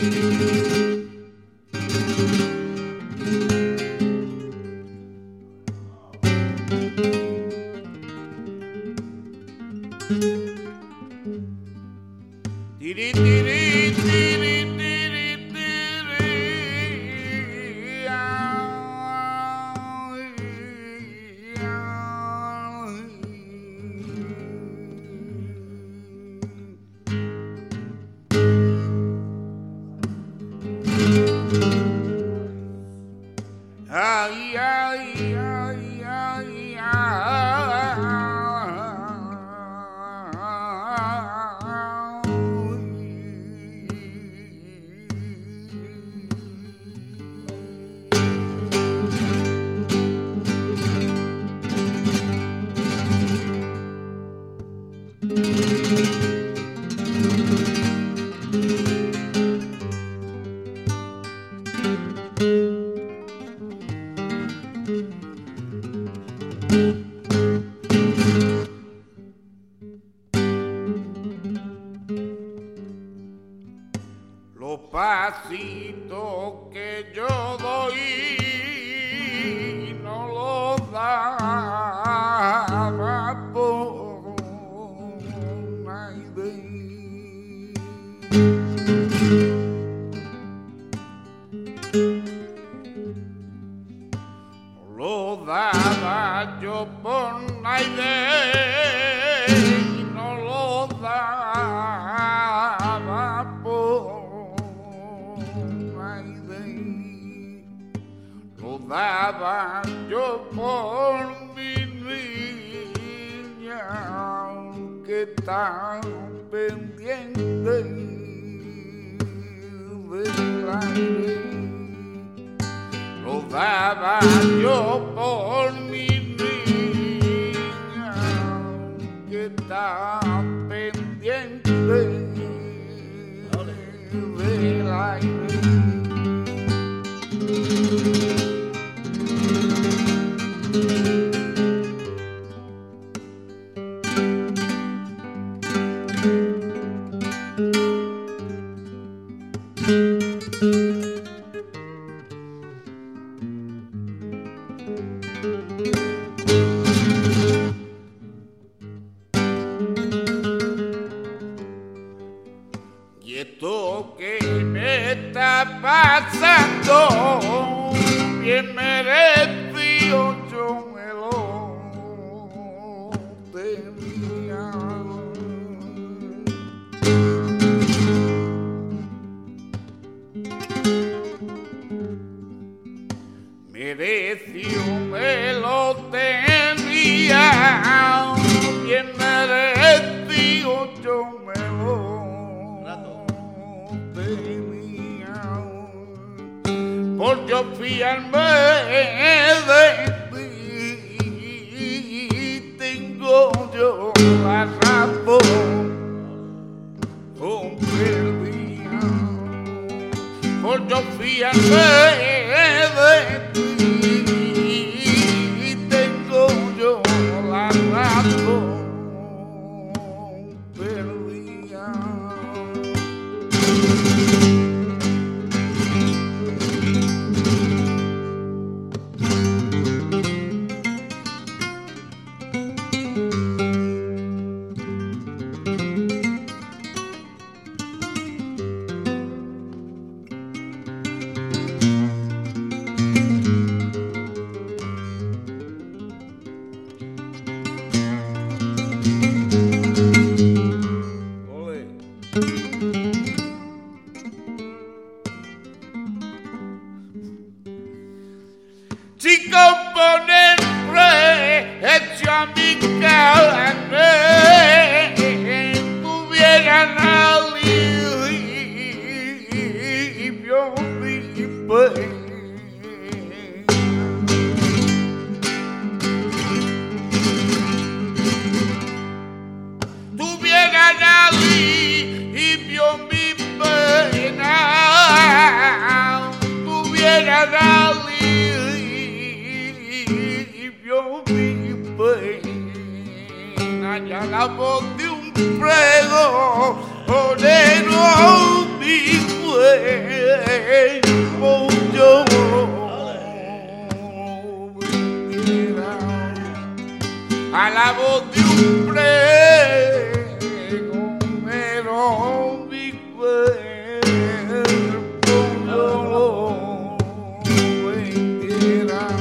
Los pasitos que yo doy no los daba por nadie. No los daba yo por nadie. No los daba por lo daba yo por mi niña que está pendiente del aire. Lo daba yo por mi niña que está pendiente del aire. Y esto que me está pasando, bien merecido yo me lo tenía. Merecido me lo tenía, bien merecido yo me lo tenía. Por yo fiarme de ti, tengo yo la razón perdida. Por yo fiarme de ti, tengo yo la razón perdida. Si componer hecho a mi carne tuviera alivio mi pena, tuviera alivio mi pena, tuviera ya la voz de un prego, orero mi cuerpo. cuerpo yo vendiera a la voz de un pregomero mi cuerpo yo vendiera.